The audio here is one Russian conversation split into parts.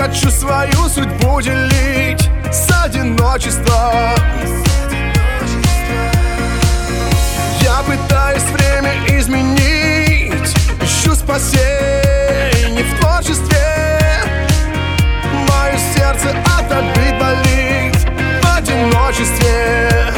хочу свою судьбу делить с одиночеством. Я пытаюсь время изменить, ищу спасение в творчестве. Мое сердце от обид болит в одиночестве.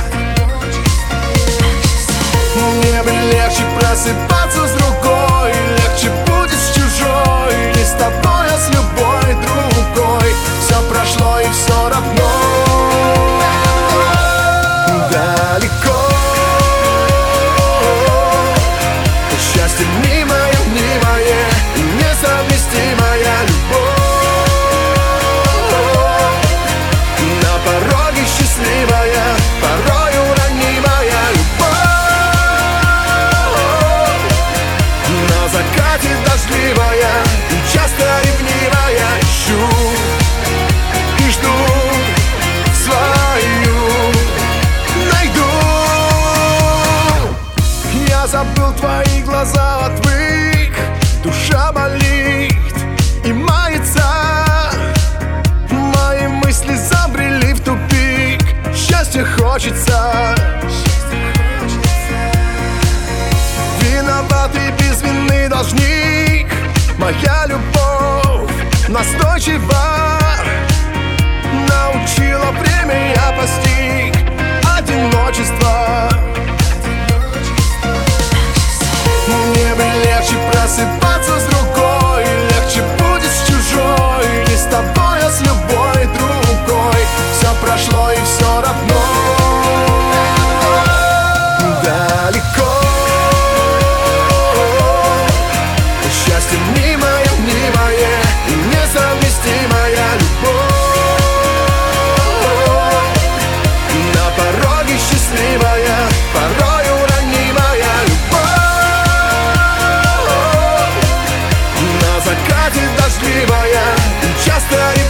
Мне бы легче просыпаться с другой, легче будет с чужой, не с тобой, а с любой другой. Все прошло и все равно далеко. Счастье мнимое, мнимое, несовместимая любовь. На пороге счастливая, порою ранимая любовь. На закате дождливая, часто ревнивая, ищу и жду свою найду. Я забыл твои глаза, отвык, душа болит и мается. Мои мысли забрели в тупик, счастья хочется. Виноватый без вины должник, моя любовь настойчива. Научила время, я постиг одиночество. Мне бы легче просыпаться с другой, легче будет с чужой, не с тобой, а с любой другой. Все прошло и все равно далеко. Счастье мнимое, мнимое, несовместимая любовь. На пороге счастливая, порою ранимая любовь. На закате дождливая, часто